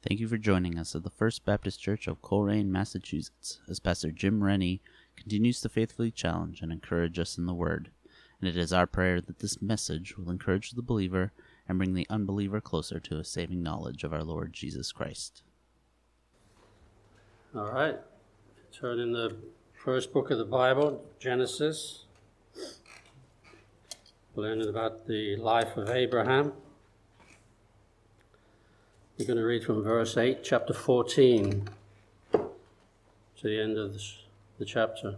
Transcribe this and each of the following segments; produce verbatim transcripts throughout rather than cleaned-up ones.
Thank you for joining us at the First Baptist Church of Coleraine, Massachusetts, as Pastor Jim Rennie continues to faithfully challenge and encourage us in the Word. And it is our prayer that this message will encourage the believer and bring the unbeliever closer to a saving knowledge of our Lord Jesus Christ. All right. Turn in the first book of the Bible, Genesis. Learning about the life of Abraham. We're going to read from verse eight, chapter fourteen, to the end of this, the chapter.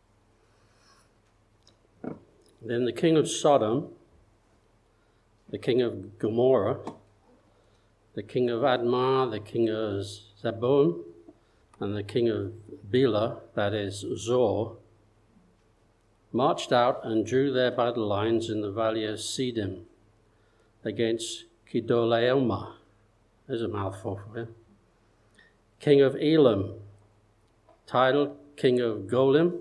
Then the king of Sodom, the king of Gomorrah, the king of Admah, the king of Zeboim, and the king of Bela, that is Zor, marched out and drew their battle lines in the valley of Siddim against Kedorlaomer. There's a mouthful for him. King of Elam, Tidal, king of Golim,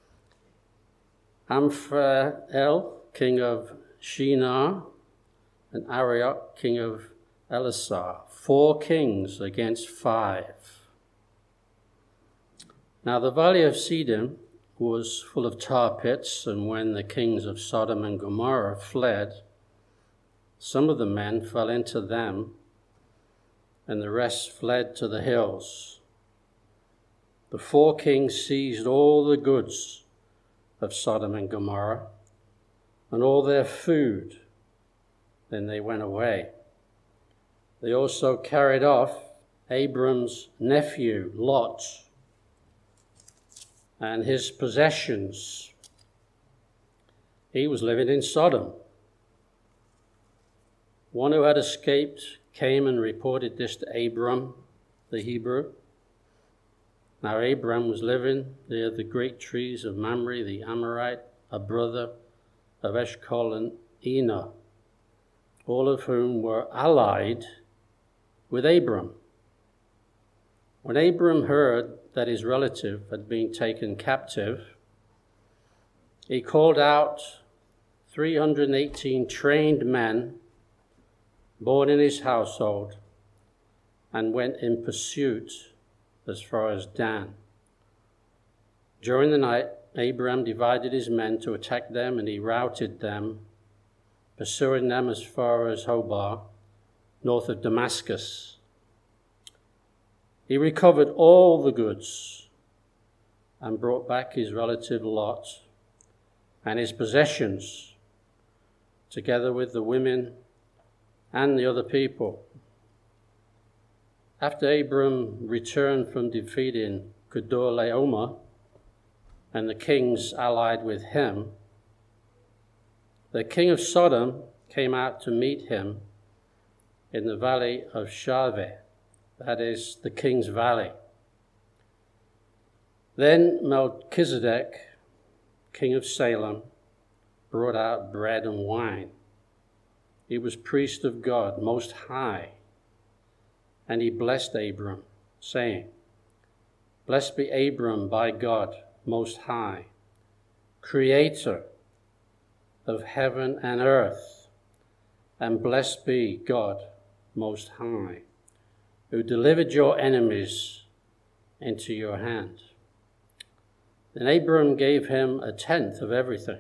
Amphrael, king of Shinar, and Arioch, king of Elasar. Four kings against five. Now the valley of Siddim was full of tar pits, and when the kings of Sodom and Gomorrah fled, some of the men fell into them, and the rest fled to the hills. The four kings seized all the goods of Sodom and Gomorrah, and all their food. Then they went away. They also carried off Abram's nephew, Lot, and his possessions. He was living in Sodom. One who had escaped came and reported this to Abram, the Hebrew. Now Abram was living near the great trees of Mamre the Amorite, a brother of Eshcol and Aner, all of whom were allied with Abram. When Abram heard that his relative had been taken captive, he called out three hundred eighteen trained men born in his household, and went in pursuit as far as Dan. During the night, Abram divided his men to attack them, and he routed them, pursuing them as far as Hobah, north of Damascus. He recovered all the goods and brought back his relative Lot and his possessions, together with the women and the other people. After Abram returned from defeating Kedorlaomer and the kings allied with him, the king of Sodom came out to meet him in the valley of Shaveh, that is, the king's valley. Then Melchizedek, king of Salem, brought out bread and wine. He was priest of God Most High, and he blessed Abram, saying, Blessed be Abram by God Most High, creator of heaven and earth, and blessed be God Most High, who delivered your enemies into your hand. Then Abram gave him a tenth of everything.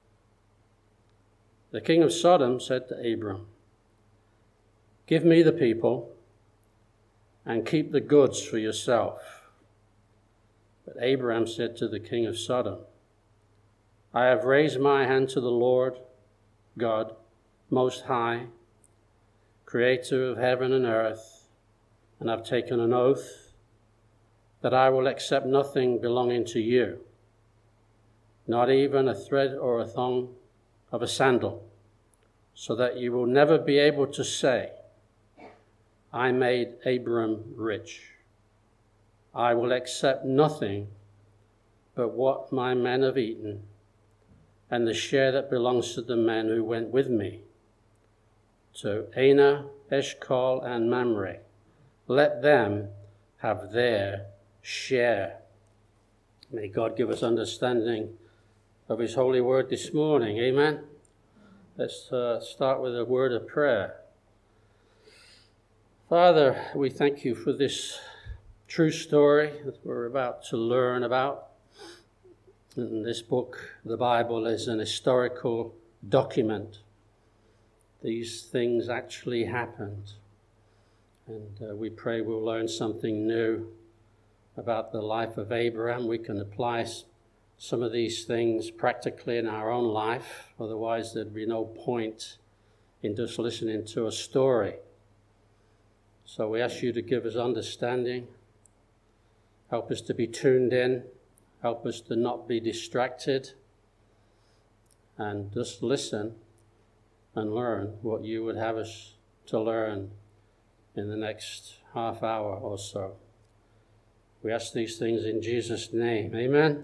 The king of Sodom said to Abram, Give me the people and keep the goods for yourself. But Abram said to the king of Sodom, I have raised my hand to the Lord God, Most High, creator of heaven and earth, and I've taken an oath that I will accept nothing belonging to you, not even a thread or a thong of a sandal, so that you will never be able to say, I made Abram rich. I will accept nothing but what my men have eaten, and the share that belongs to the men who went with me, to Aner, Eshcol, and Mamre. Let them have their share. May God give us understanding of his holy word this morning. Amen. Let's uh, start with a word of prayer. Father, we thank you for this true story that we're about to learn about. And this book, the Bible, is an historical document. These things actually happened. And uh, we pray we'll learn something new about the life of Abraham. We can apply some of these things practically in our own life. Otherwise, there'd be no point in just listening to a story. So we ask you to give us understanding. Help us to be tuned in. Help us to not be distracted. And just listen and learn what you would have us to learn in the next half hour or so. We ask these things in Jesus' name. Amen.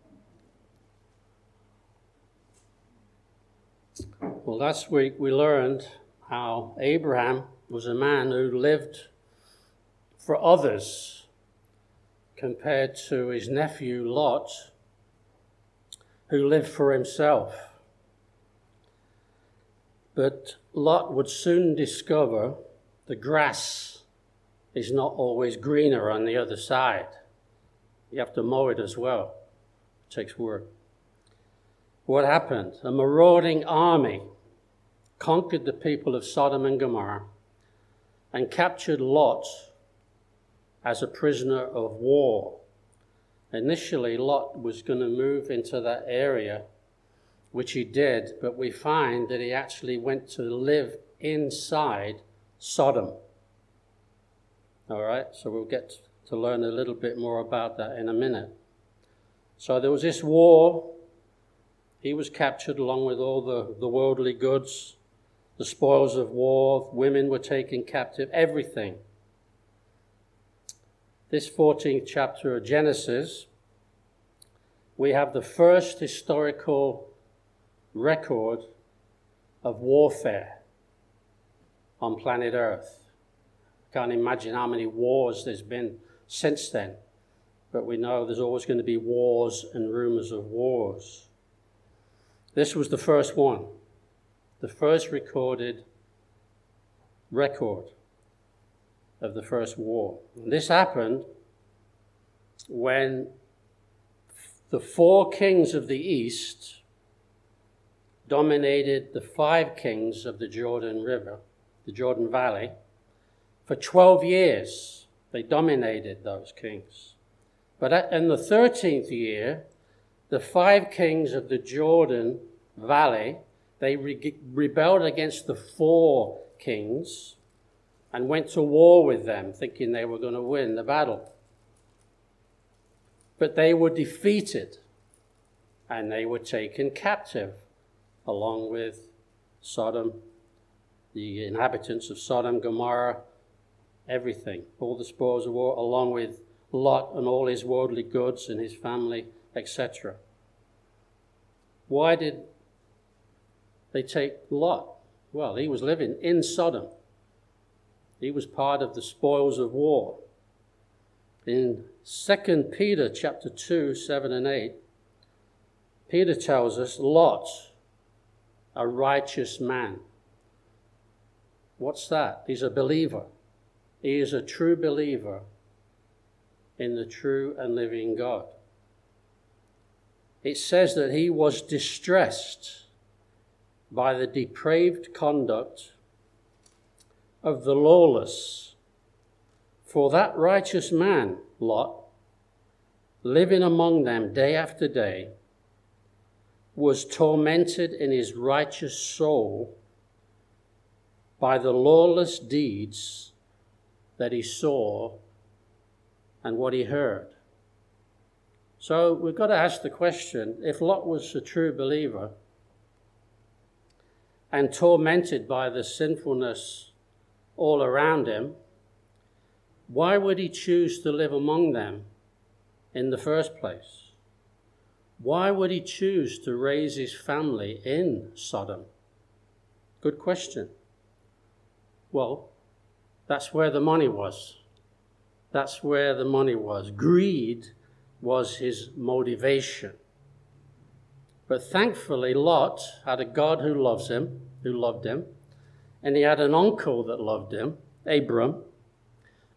Well, last week we learned how Abraham was a man who lived for others compared to his nephew Lot, who lived for himself. But Lot would soon discover the grass is not always greener on the other side. You have to mow it as well. It takes work. What happened? A marauding army conquered the people of Sodom and Gomorrah and captured Lot as a prisoner of war. Initially, Lot was going to move into that area, which he did, but we find that he actually went to live inside Sodom. All right, so we'll get to learn a little bit more about that in a minute. So there was this war. He was captured along with all the, the worldly goods, the spoils of war. Women were taken captive, everything. This fourteenth chapter of Genesis, we have the first historical record of warfare on planet Earth. Can't imagine how many wars there's been since then, but we know there's always going to be wars and rumors of wars. This was the first one, the first recorded record of the first war. And this happened when the four kings of the east dominated the five kings of the Jordan River, the Jordan Valley. For twelve years, they dominated those kings. But in the thirteenth year, the five kings of the Jordan Valley, they re- rebelled against the four kings and went to war with them, thinking they were going to win the battle. But they were defeated, and they were taken captive, along with Sodom, the inhabitants of Sodom, Gomorrah, everything, all the spoils of war, along with Lot and all his worldly goods and his family, et cetera. Why did they take Lot? Well, he was living in Sodom. He was part of the spoils of war. In Second Peter chapter two, seven and eight, Peter tells us, Lot, a righteous man. What's that? He's a believer. He is a true believer in the true and living God. It says that he was distressed by the depraved conduct of the lawless. For that righteous man, Lot, living among them day after day, was tormented in his righteous soul by the lawless deeds that he saw and what he heard. So we've got to ask the question, if Lot was a true believer and tormented by the sinfulness all around him, why would he choose to live among them in the first place? Why would he choose to raise his family in Sodom? Good question. Well, that's where the money was. That's where the money was. Greed was his motivation. But thankfully, Lot had a God who loves him, who loved him, and he had an uncle that loved him, Abram,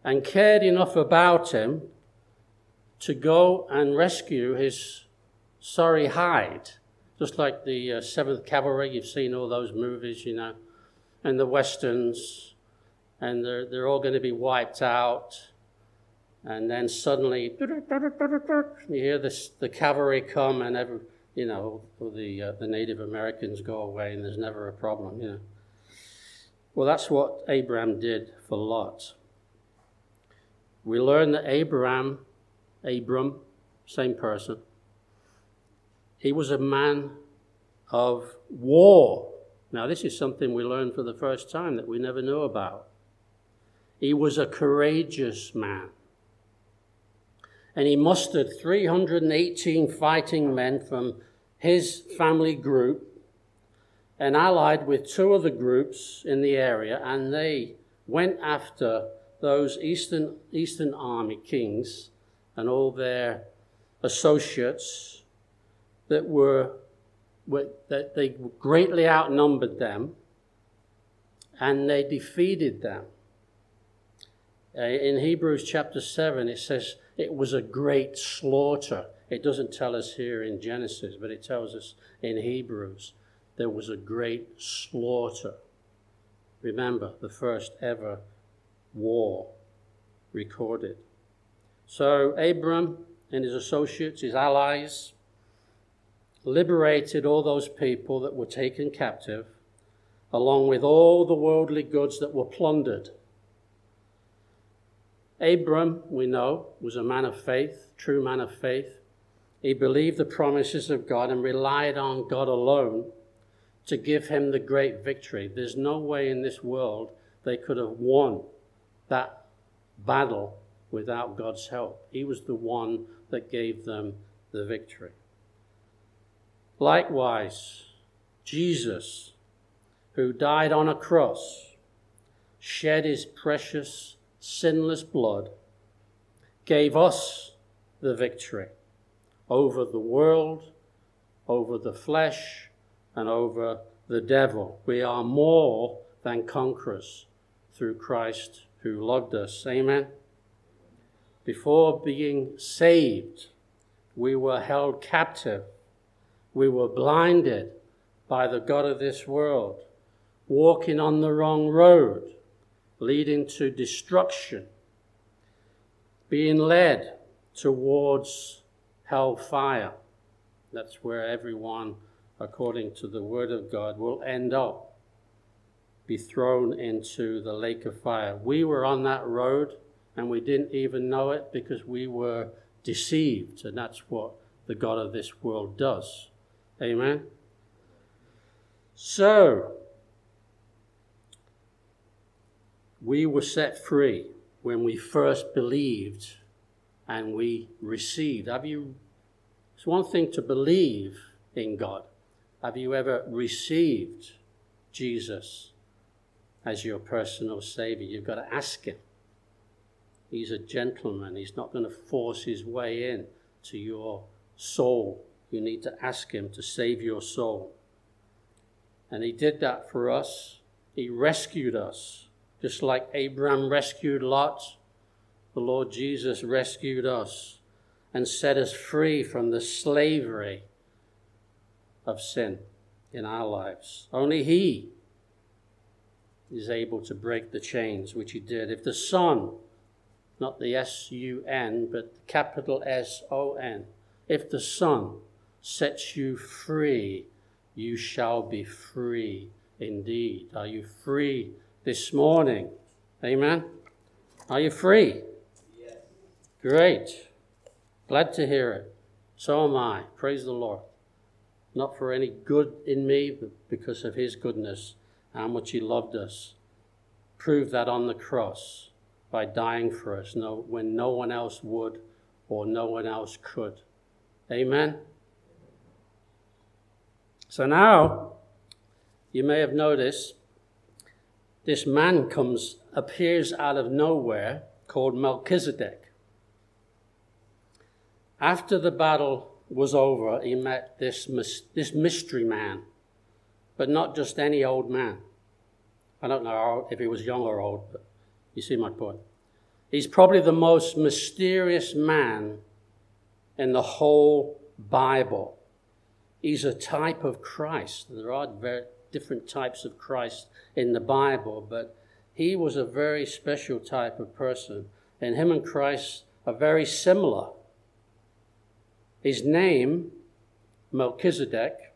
and cared enough about him to go and rescue his sorry hide. Just like the uh, seventh Cavalry, you've seen all those movies, you know, and the Westerns, and they're, they're all going to be wiped out. And then suddenly, you hear this, the cavalry come, and every, you know, the uh, the Native Americans go away, and there's never a problem, you know. Well, that's what Abraham did for Lot. We learn that Abraham, Abram, same person, he was a man of war. Now, this is something we learn for the first time that we never knew about. He was a courageous man. And he mustered three hundred eighteen fighting men from his family group and allied with two other groups in the area, and they went after those Eastern, Eastern Army kings and all their associates that were, were that they greatly outnumbered them, and they defeated them. Uh, in Hebrews chapter seven, it says it was a great slaughter. It doesn't tell us here in Genesis, but it tells us in Hebrews there was a great slaughter. Remember, the first ever war recorded. So Abram and his associates, his allies, liberated all those people that were taken captive, along with all the worldly goods that were plundered. Abram, we know, was a man of faith, true man of faith. He believed the promises of God and relied on God alone to give him the great victory. There's no way in this world they could have won that battle without God's help. He was the one that gave them the victory. Likewise, Jesus, who died on a cross, shed his precious sinless blood, gave us the victory over the world, over the flesh, and over the devil. We are more than conquerors through Christ who loved us. Amen. Before being saved, we were held captive. We were blinded by the god of this world, walking on the wrong road, leading to destruction, being led towards hellfire. That's where everyone, according to the word of God, will end up, be thrown into the lake of fire. We were on that road, and we didn't even know it because we were deceived, and that's what the god of this world does. Amen? So, we were set free when we first believed and we received. Have you, it's one thing to believe in God. Have you ever received Jesus as your personal Savior? You've got to ask him. He's a gentleman. He's not going to force his way in to your soul. You need to ask him to save your soul. And he did that for us. He rescued us. Just like Abraham rescued Lot, the Lord Jesus rescued us and set us free from the slavery of sin in our lives. Only he is able to break the chains, which he did. If the Son, not the S U N, but capital S O N, if the Son sets you free, you shall be free indeed. Are you free this morning? Amen? Are you free? Yes. Great. Glad to hear it. So am I. Praise the Lord. Not for any good in me, but because of his goodness, how much he loved us. Proved that on the cross by dying for us no, when no one else would or no one else could. Amen? So now, you may have noticed, this man comes, appears out of nowhere, called Melchizedek. After the battle was over, he met this, this mystery man, but not just any old man. I don't know if he was young or old, but you see my point. He's probably the most mysterious man in the whole Bible. He's a type of Christ. There are very different types of Christ in the Bible, but he was a very special type of person. And him and Christ are very similar. His name, Melchizedek,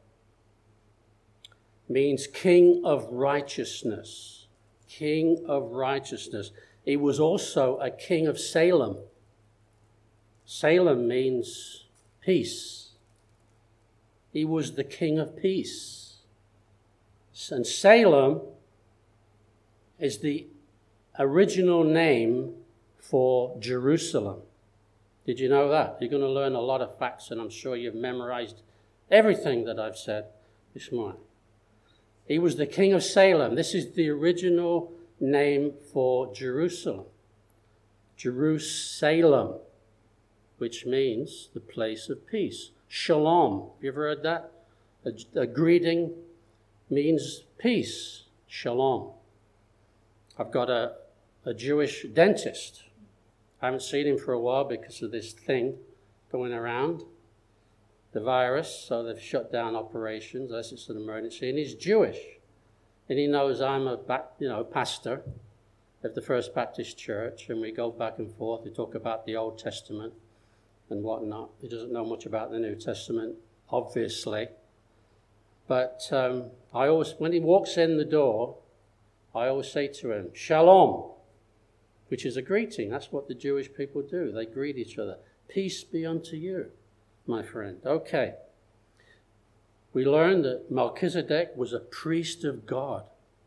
means King of Righteousness. King of Righteousness. He was also a king of Salem. Salem means peace. He was the king of peace. And Salem is the original name for Jerusalem. Did you know that? You're going to learn a lot of facts, and I'm sure you've memorized everything that I've said this morning. He was the king of Salem. This is the original name for Jerusalem. Jerusalem, which means the place of peace. Shalom. Have you ever heard that? A, a greeting means peace. Shalom. I've got a, a Jewish dentist. I haven't seen him for a while because of this thing going around, the virus, so they've shut down operations unless it's an emergency, and he's Jewish. And he knows I'm a you know pastor of the First Baptist Church, and we go back and forth. We talk about the Old Testament and whatnot. He doesn't know much about the New Testament, obviously. But um, I always, when he walks in the door, I always say to him, Shalom, which is a greeting. That's what the Jewish people do. They greet each other. Peace be unto you, my friend. Okay. We learned that Melchizedek was a priest of God.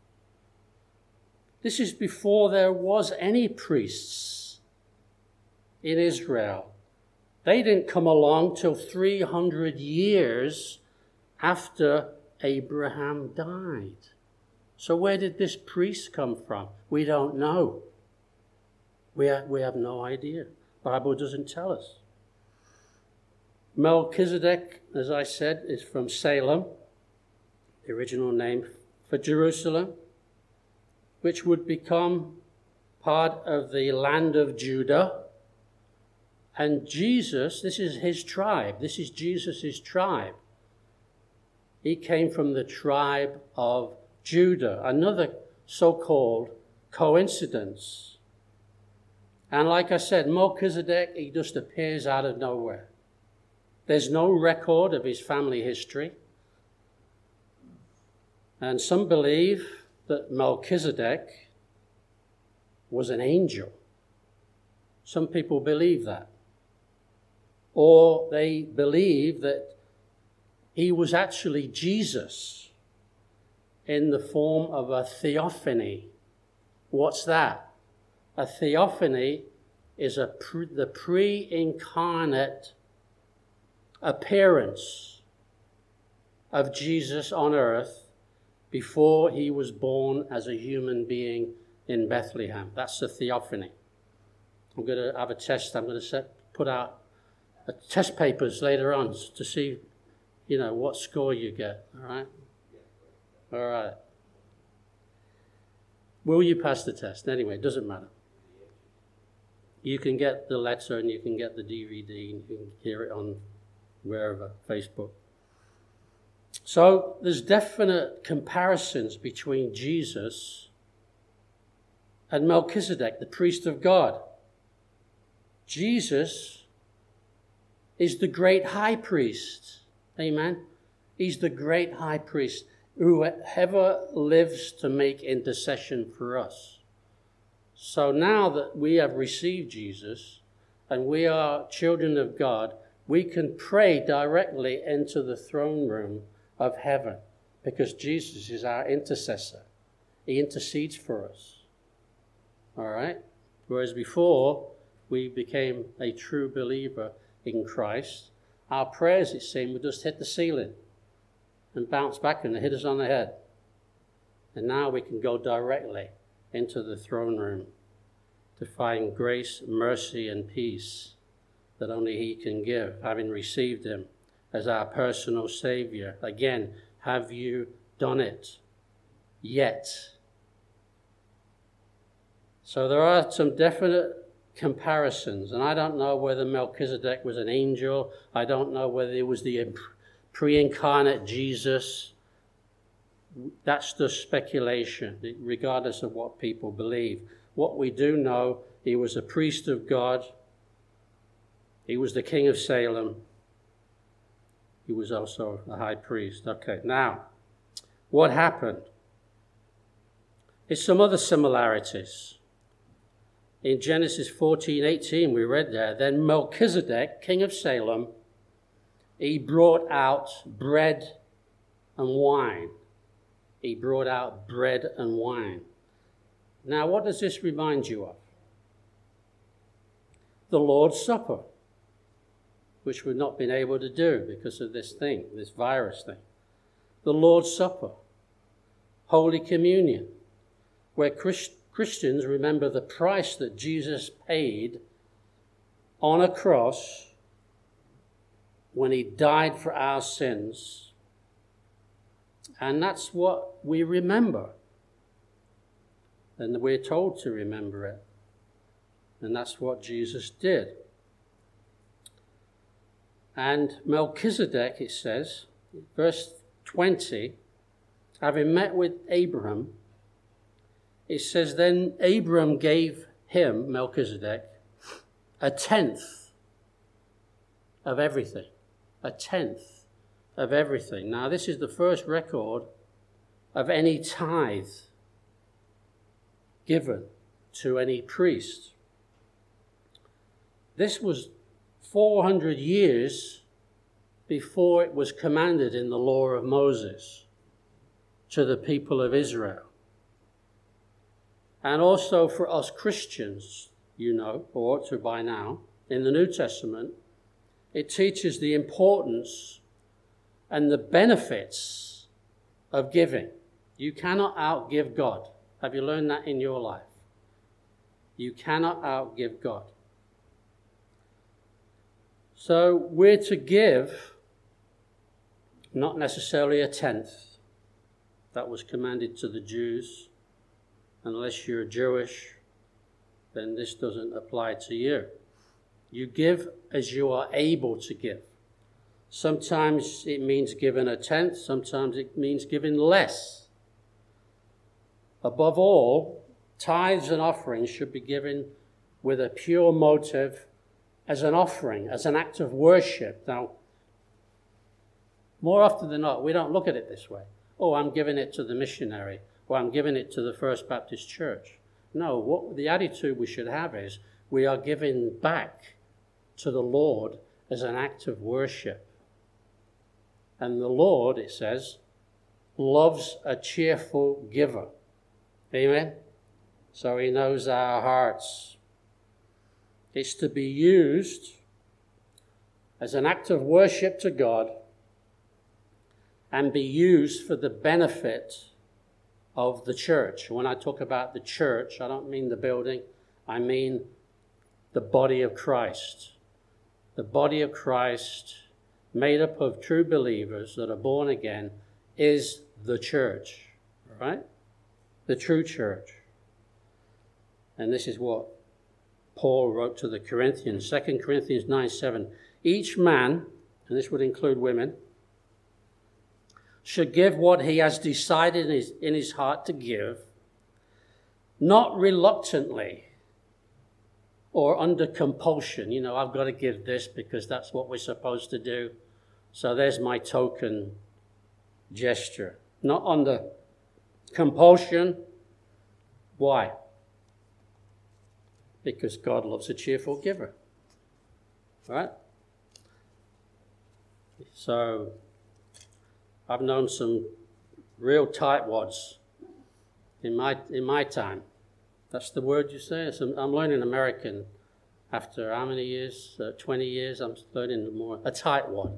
This is before there was any priests in Israel. They didn't come along till three hundred years after Abraham died. So where did this priest come from? We don't know. We have, we have no idea. The Bible doesn't tell us. Melchizedek, as I said, is from Salem, the original name for Jerusalem, which would become part of the land of Judah. And Jesus, this is his tribe. This is Jesus' tribe. He came from the tribe of Judah, another so-called coincidence. And like I said, Melchizedek, he just appears out of nowhere. There's no record of his family history. And some believe that Melchizedek was an angel. Some people believe that. Or they believe that he was actually Jesus in the form of a theophany. What's that? A theophany is a pre- the pre-incarnate appearance of Jesus on earth before he was born as a human being in Bethlehem. That's a theophany. I'm going to have a test. I'm going to set, put out a test papers later on to see, you know, what score you get. All right? All right. Will you pass the test? Anyway, it doesn't matter. You can get the letter and you can get the D V D and you can hear it on wherever, Facebook. So there's definite comparisons between Jesus and Melchizedek, the priest of God. Jesus is the great high priest. Amen. He's the great high priest who ever lives to make intercession for us. So now that we have received Jesus and we are children of God, we can pray directly into the throne room of heaven because Jesus is our intercessor. He intercedes for us. All right? Whereas before we became a true believer in Christ, our prayers, it seemed, would just hit the ceiling and bounce back and hit us on the head. And now we can go directly into the throne room to find grace, mercy, and peace that only he can give, having received him as our personal Savior. Again, have you done it yet? So there are some definite comparisons. And I don't know whether Melchizedek was an angel. I don't know whether it was the pre-incarnate Jesus. That's the speculation, regardless of what people believe. What we do know, he was a priest of God. He was the king of Salem. He was also a high priest. Okay, now, what happened? There's some other similarities. In Genesis fourteen eighteen, we read there, then Melchizedek, king of Salem, he brought out bread and wine. He brought out bread and wine. Now, what does this remind you of? The Lord's Supper, which we've not been able to do because of this thing, this virus thing. The Lord's Supper, Holy Communion, where Christ- Christians remember the price that Jesus paid on a cross when he died for our sins. And that's what we remember. And we're told to remember it. And that's what Jesus did. And Melchizedek, it says, verse twenty, having met with Abraham, it says, then Abraham gave him, Melchizedek, a tenth of everything. A tenth of everything. Now, this is the first record of any tithe given to any priest. This was four hundred years before it was commanded in the law of Moses to the people of Israel. And also for us Christians, you know, or ought to by now, in the New Testament, it teaches the importance and the benefits of giving. You cannot outgive God. Have you learned that in your life? You cannot outgive God. So we're to give not necessarily a tenth. That was commanded to the Jews. Unless you're Jewish, then this doesn't apply to you. You give as you are able to give. Sometimes it means giving a tenth, sometimes it means giving less. Above all, tithes and offerings should be given with a pure motive as an offering, as an act of worship. Now, more often than not, we don't look at it this way. Oh, I'm giving it to the missionary, or I'm giving it to the First Baptist Church. No, what the attitude we should have is we are giving back to the Lord as an act of worship. And the Lord, it says, loves a cheerful giver. Amen? So he knows our hearts. It's to be used as an act of worship to God and be used for the benefit of the church. When I talk about the church, I don't mean the building. I mean the body of Christ. The body of Christ, made up of true believers that are born again, is the church, right? The true church. And this is what Paul wrote to the Corinthians, Second Corinthians nine seven. Each man, and this would include women, should give what he has decided in his, in his heart to give, not reluctantly or under compulsion. You know, I've got to give this because that's what we're supposed to do. So there's my token gesture. Not under compulsion. Why? Because God loves a cheerful giver. All right? So I've known some real tightwads in my in my time. That's the word you say? So I'm learning American after how many years? Uh, twenty years. I'm learning more. A tightwad.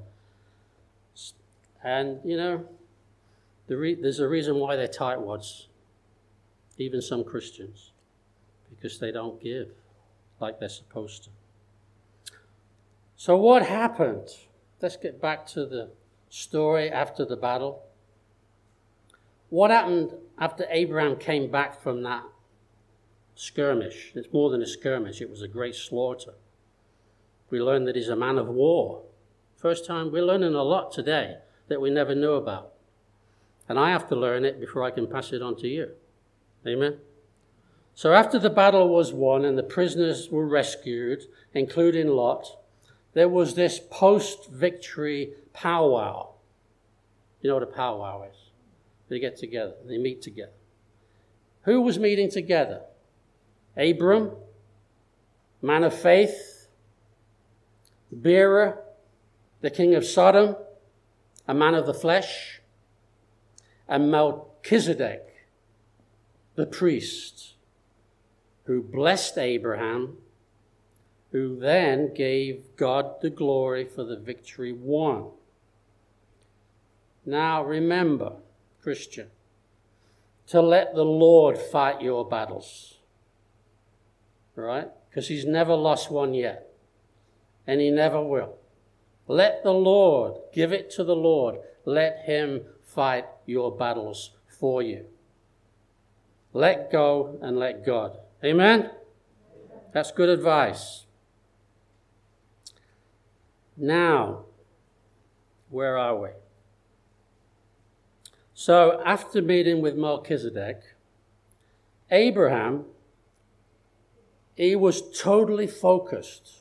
And, you know, the re- there's a reason why they're tightwads. Even some Christians. Because they don't give like they're supposed to. So what happened? Let's get back to the story after the battle. What happened after Abraham came back from that skirmish. It's more than a skirmish. It was a great slaughter. We learn that he's a man of war. First time, we're learning a lot today that we never knew about. And I have to learn it before I can pass it on to you. Amen? So after the battle was won and the prisoners were rescued, including Lot, there was this post-victory powwow. You know what a powwow is? They get together. They meet together. Who was meeting together? Abram, man of faith. Bera, the king of Sodom, a man of the flesh. And Melchizedek, the priest, who blessed Abraham, who then gave God the glory for the victory won. Now remember, Christian, to let the Lord fight your battles. Right? Because he's never lost one yet. And he never will. Let the Lord, give it to the Lord. Let him fight your battles for you. Let go and let God. Amen? That's good advice. Now, where are we? So, after meeting with Melchizedek, Abraham, he was totally focused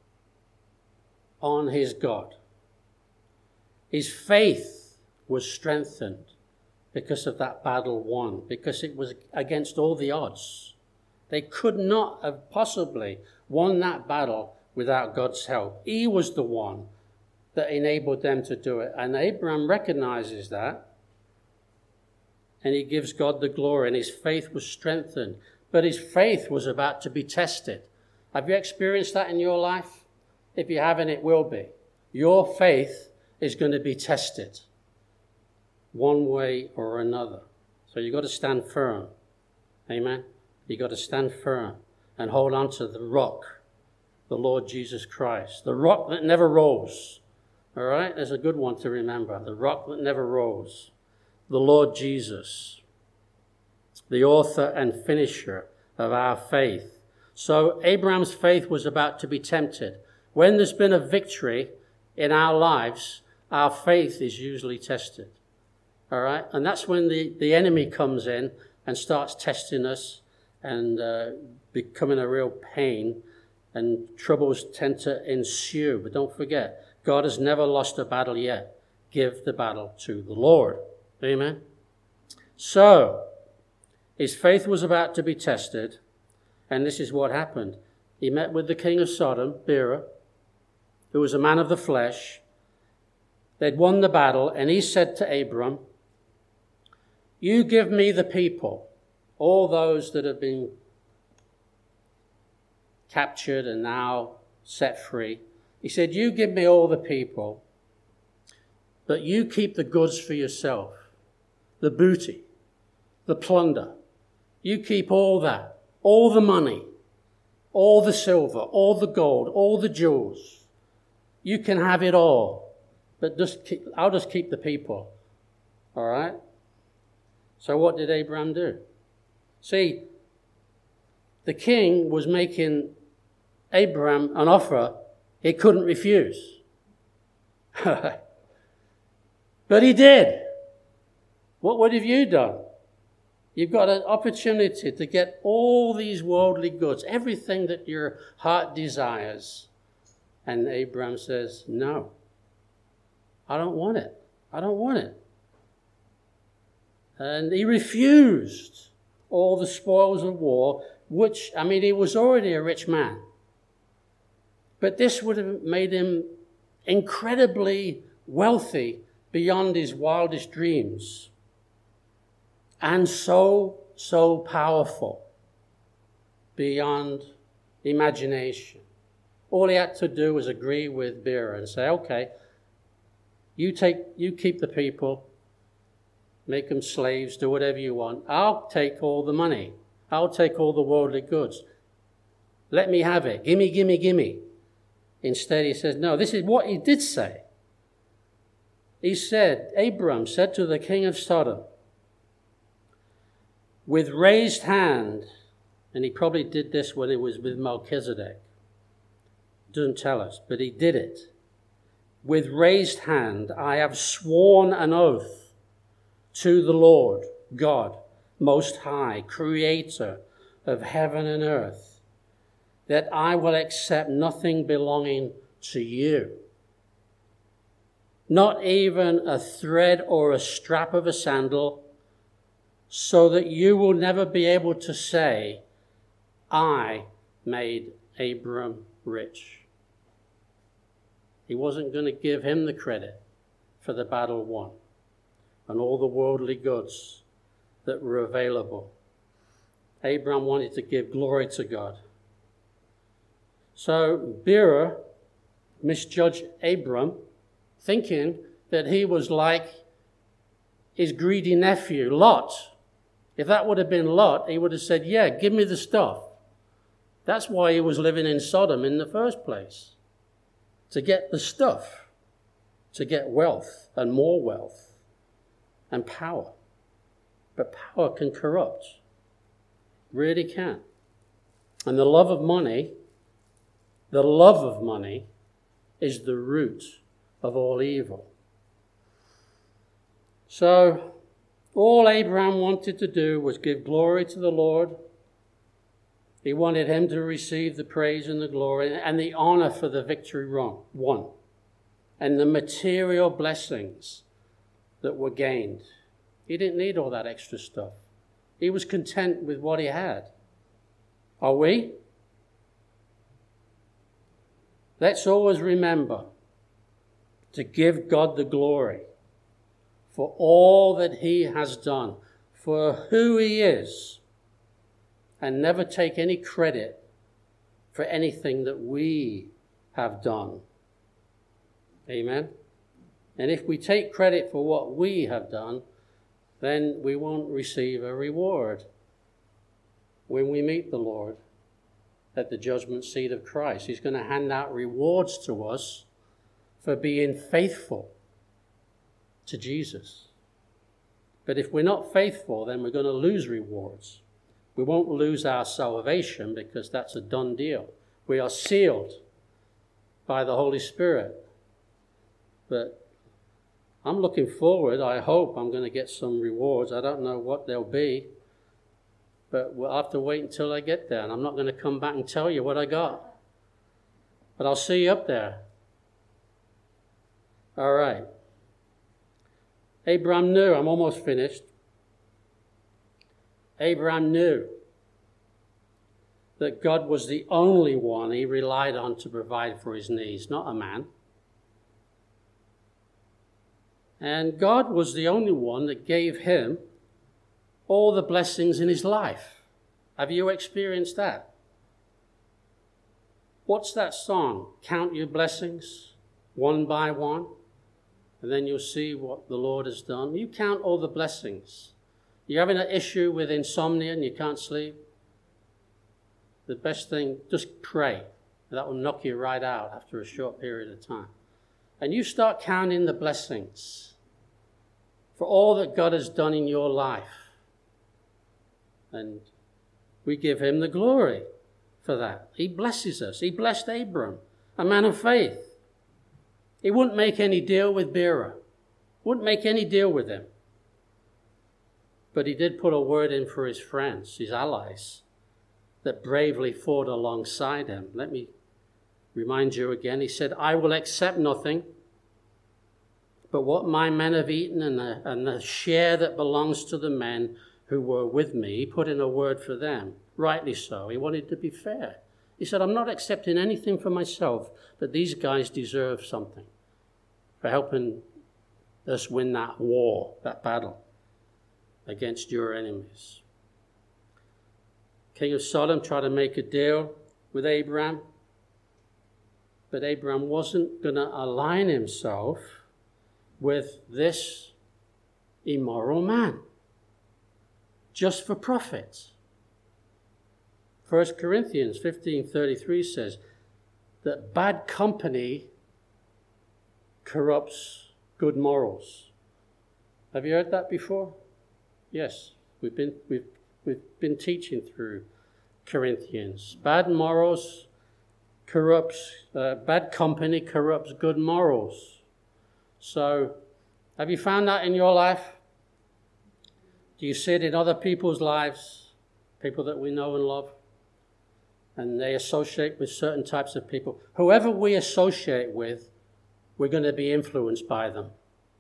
on his God. His faith was strengthened because of that battle won, because it was against all the odds. They could not have possibly won that battle without God's help. He was the one that enabled them to do it. And Abraham recognizes that, and he gives God the glory, and his faith was strengthened. But his faith was about to be tested. Have you experienced that in your life? If you haven't, it will be. Your faith is going to be tested one way or another. So you've got to stand firm. Amen? You've got to stand firm and hold on to the rock, the Lord Jesus Christ, the rock that never rose. All right? There's a good one to remember. The rock that never rose. The Lord Jesus, the author and finisher of our faith. So Abraham's faith was about to be tempted. When there's been a victory in our lives, our faith is usually tested. All right? And that's when the, the enemy comes in and starts testing us and uh, becoming a real pain, and troubles tend to ensue. But don't forget, God has never lost a battle yet. Give the battle to the Lord. Amen? So, his faith was about to be tested, and this is what happened. He met with the king of Sodom, Bera, who was a man of the flesh. They'd won the battle, and he said to Abram, "You give me the people, all those that have been captured and now set free." He said, "You give me all the people, but you keep the goods for yourself, the booty, the plunder. You keep all that, all the money, all the silver, all the gold, all the jewels. You can have it all, but just keep, I'll just keep the people." All right? So what did Abraham do? See, the king was making Abraham an offer he couldn't refuse. But he did. What would have you done? You've got an opportunity to get all these worldly goods, everything that your heart desires. And Abraham says, "No, I don't want it. I don't want it." And he refused all the spoils of war, which, I mean, he was already a rich man. But this would have made him incredibly wealthy beyond his wildest dreams. And so, so powerful beyond imagination. All he had to do was agree with Bera and say, "Okay, you take, you keep the people, make them slaves, do whatever you want. I'll take all the money. I'll take all the worldly goods. Let me have it. Gimme, gimme, gimme." Instead, he says, no, this is what he did say. He said, Abram said to the king of Sodom, with raised hand, And he probably did this when he was with Melchizedek. Doesn't tell us, but he did it. With raised hand, I have sworn an oath to the Lord God, Most High, Creator of heaven and earth, that I will accept nothing belonging to you, not even a thread or a strap of a sandal, so that you will never be able to say, I made Abram rich. He wasn't going to give him the credit for the battle won and all the worldly goods that were available. Abram wanted to give glory to God. So Bera misjudged Abram, thinking that he was like his greedy nephew, Lot. If that would have been Lot, he would have said, yeah, give me the stuff. That's why he was living in Sodom in the first place. To get the stuff, to get wealth and more wealth and power. But power can corrupt. Really can. And the love of money, the love of money is the root of all evil. So, all Abraham wanted to do was give glory to the Lord. He wanted him to receive the praise and the glory and the honor for the victory won, and the material blessings that were gained. He didn't need all that extra stuff. He was content with what he had. Are we? Let's always remember to give God the glory for all that he has done, for who he is, and never take any credit for anything that we have done. Amen? And if we take credit for what we have done, then we won't receive a reward when we meet the Lord at the judgment seat of Christ. He's going to hand out rewards to us for being faithful to Jesus. But if we're not faithful, then we're going to lose rewards. We won't lose our salvation because that's a done deal. We are sealed by the Holy Spirit. But I'm looking forward. I hope I'm going to get some rewards. I don't know what they'll be. But we'll have to wait until I get there. And I'm not going to come back and tell you what I got. But I'll see you up there. All right. Abraham knew. I'm almost finished. Abraham knew that God was the only one he relied on to provide for his needs, not a man. And God was the only one that gave him all the blessings in his life. Have you experienced that? What's that song? Count your blessings one by one, and then you'll see what the Lord has done. You count all the blessings. You're having an issue with insomnia and you can't sleep. The best thing, just pray. That will knock you right out after a short period of time. And you start counting the blessings for all that God has done in your life. And we give him the glory for that. He blesses us. He blessed Abram, a man of faith. He wouldn't make any deal with Bera. Wouldn't make any deal with him. But he did put a word in for his friends, his allies, that bravely fought alongside him. Let me remind you again. He said, I will accept nothing but what my men have eaten and the, and the share that belongs to the men who were with me. He put in a word for them, rightly so. He wanted to be fair. He said, I'm not accepting anything for myself, but these guys deserve something for helping us win that war, that battle against your enemies. King of Sodom tried to make a deal with Abraham, but Abraham wasn't going to align himself with this immoral man just for profit. First Corinthians fifteen thirty-three says that bad company corrupts good morals. Have you heard that before? Yes, we've been we've we've been teaching through Corinthians. Bad morals corrupts, uh, bad company corrupts good morals. So, have you found that in your life? Do you see it in other people's lives? People that we know and love? And they associate with certain types of people. Whoever we associate with, we're going to be influenced by them.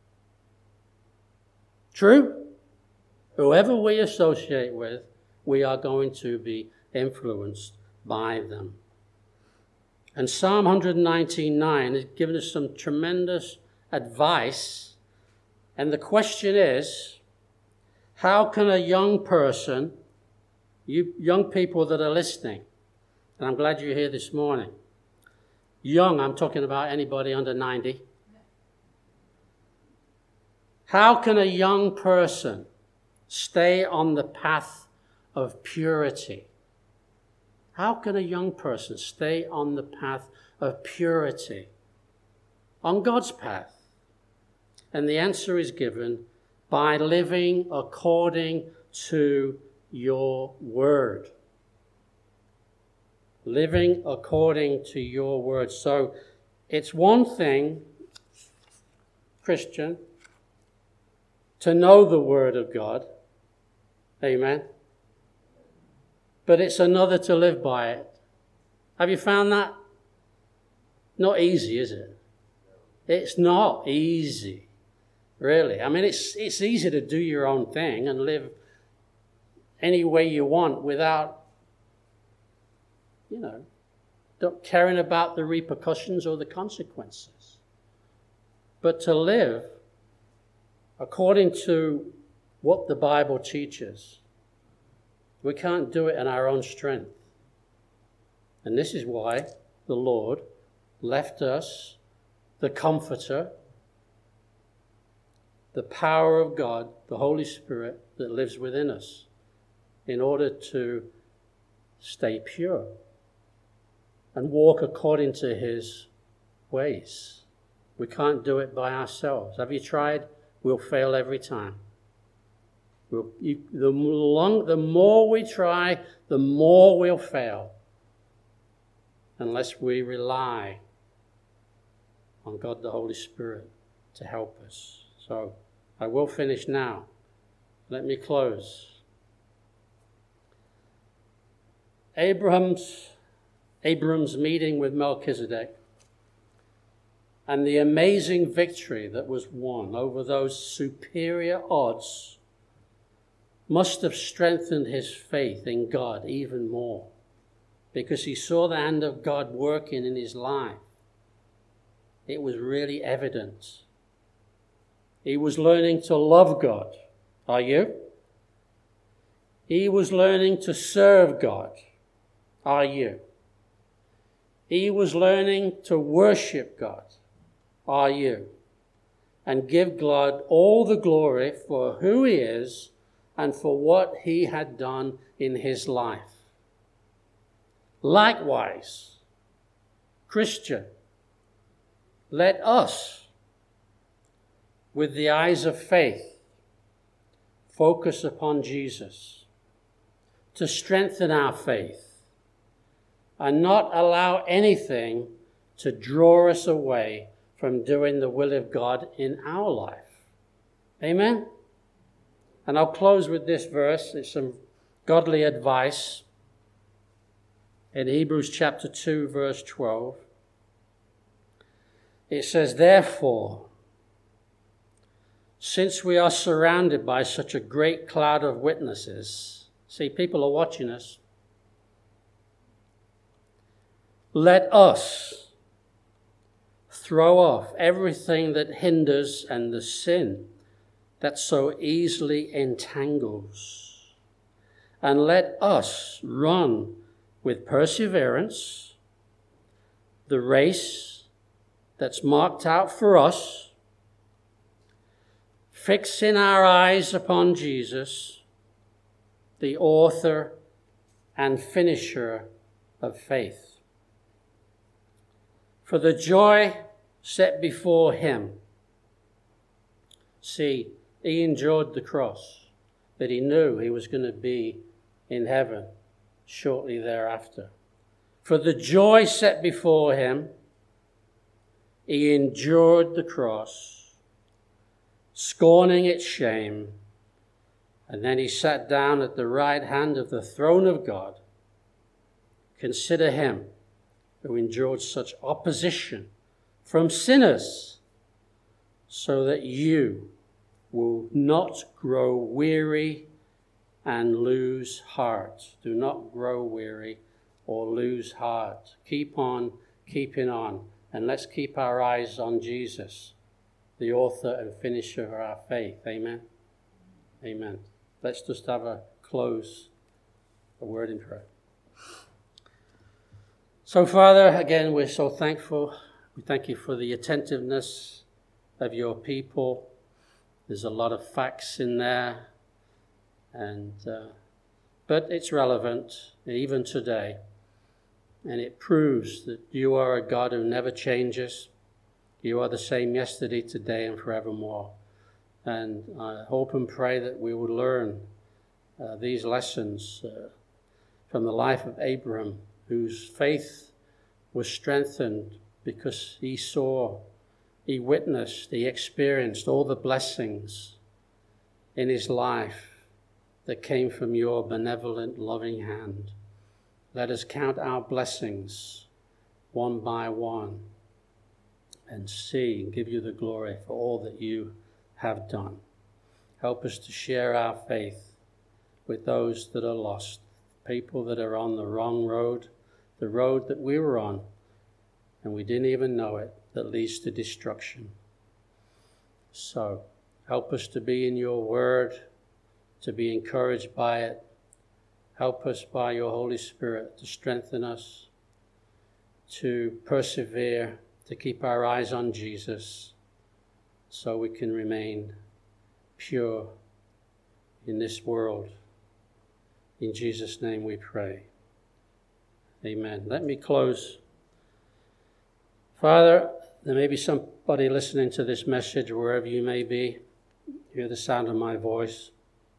True? Whoever we associate with, we are going to be influenced by them. And Psalm one nineteen nine has given us some tremendous advice. And the question is, how can a young person, you young people that are listening, and I'm glad you're here this morning. Young, I'm talking about anybody under ninety. How can a young person stay on the path of purity? How can a young person stay on the path of purity? On God's path. And the answer is given by living according to your word. Living according to your word. So it's one thing, Christian, to know the word of God. Amen. But it's another to live by it. Have you found that? Not easy, is it? It's not easy, really. I mean, it's it's easy to do your own thing and live any way you want without, you know, not caring about the repercussions or the consequences. But to live according to what the Bible teaches, we can't do it in our own strength. And this is why the Lord left us the Comforter, the power of God, the Holy Spirit that lives within us, in order to stay pure and walk according to his ways. We can't do it by ourselves. Have you tried? We'll fail every time. We'll, you, the, long, the more we try, the more we'll fail, unless we rely on God the Holy Spirit to help us. So I will finish now. Let me close. Abraham's, Abram's meeting with Melchizedek and the amazing victory that was won over those superior odds must have strengthened his faith in God even more, because he saw the hand of God working in his life. It was really evident. He was learning to love God. Are you? He was learning to serve God. Are you? He was learning to worship God. Are you? And give God all the glory for who he is and for what he had done in his life. Likewise, Christian, let us, with the eyes of faith, focus upon Jesus to strengthen our faith and not allow anything to draw us away from doing the will of God in our life. Amen? And I'll close with this verse. It's some godly advice in Hebrews chapter two, verse twelve. It says, therefore, since we are surrounded by such a great cloud of witnesses, see, people are watching us, let us throw off everything that hinders and the sin that so easily entangles, and let us run with perseverance the race that's marked out for us, fixing our eyes upon Jesus, the author and finisher of faith. For the joy set before him, see, he endured the cross, but he knew he was going to be in heaven. shortly thereafter. For the joy set before him, he endured the cross, scorning its shame, and then he sat down at the right hand of the throne of God. Consider him who endured such opposition from sinners, so that you will not grow weary and lose heart. Do not grow weary or lose heart. Keep on keeping on. And let's keep our eyes on Jesus, the author and finisher of our faith. Amen. Amen. Let's just have a close, a word in prayer. So, Father, again, we're so thankful. We thank you for the attentiveness of your people. There's a lot of facts in there, and uh, but it's relevant even today. And it proves that you are a God who never changes. You are the same yesterday, today, and forevermore. And I hope and pray that we will learn uh, these lessons uh, from the life of Abraham, whose faith was strengthened because he saw, he witnessed, he experienced all the blessings in his life that came from your benevolent, loving hand. Let us count our blessings one by one and see and give you the glory for all that you have done. Help us to share our faith with those that are lost, people that are on the wrong road, the road that we were on, and we didn't even know it, that leads to destruction. So help us to be in your word, to be encouraged by it. Help us by your Holy Spirit to strengthen us, to persevere, to keep our eyes on Jesus, so we can remain pure in this world. In Jesus' name we pray. Amen. Let me close. Father, there may be somebody listening to this message wherever you may be, hear the sound of my voice.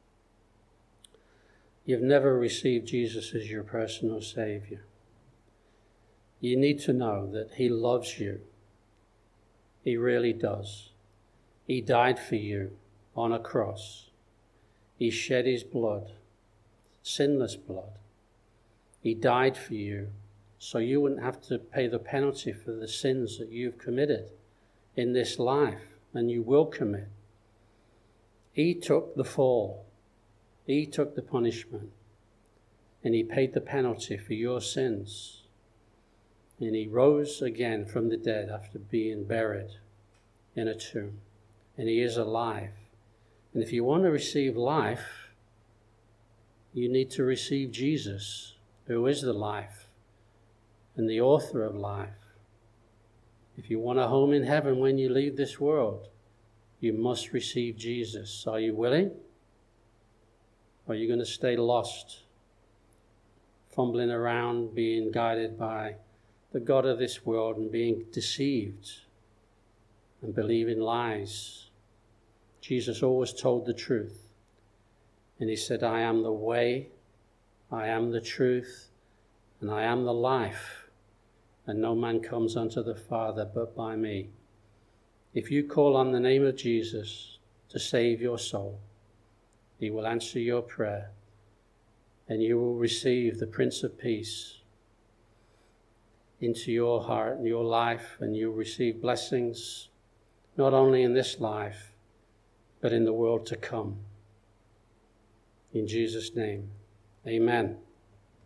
You've never received Jesus as your personal Savior. You need to know that he loves you. He really does. He died for you on a cross. He shed his blood, sinless blood. He died for you so you wouldn't have to pay the penalty for the sins that you've committed in this life and you will commit. He took the fall. He took the punishment, and he paid the penalty for your sins. And he rose again from the dead after being buried in a tomb. And he is alive. And if you want to receive life, you need to receive Jesus, who is the life and the author of life. If you want a home in heaven when you leave this world, you must receive Jesus. Are you willing? Or are you going to stay lost, fumbling around, being guided by the god of this world and being deceived and believing lies? Jesus always told the truth. And he said, I am the way, I am the truth, and I am the life. And no man comes unto the Father but by me. If you call on the name of Jesus to save your soul, he will answer your prayer, and you will receive the Prince of Peace into your heart and your life, and you'll receive blessings not only in this life, but in the world to come. In Jesus' name, amen.